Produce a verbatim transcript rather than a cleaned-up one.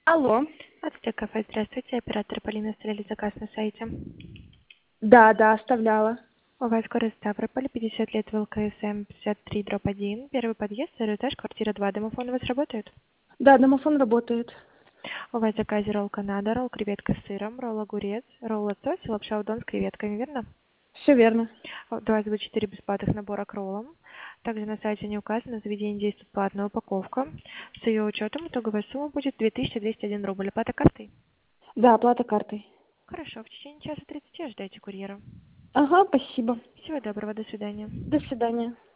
Алло. Ацтек кафе, здравствуйте. Оператор Полина, оставляли заказ на сайте. Да, да, оставляла. У вас город Ставрополь, пятьдесят лет в ЛКСМ, пятьдесят три дробь один. Первый подъезд, второй этаж, квартира два. Домофон у вас работает? Да, домофон работает. У вас в заказе ролл Канада, ролл креветка с сыром, ролл огурец, ролл лосось и лапша удон с креветками, верно? Все верно. Два зуба четыре бесплатных набора к роллам. Также на сайте не указано, заведение действует платная упаковка. С ее учетом итоговая сумма будет две тысячи двести один рубль. Оплата картой? Да, оплата картой. Хорошо, в течение часа тридцати ожидайте курьера. Ага, спасибо. Всего доброго, до свидания. До свидания.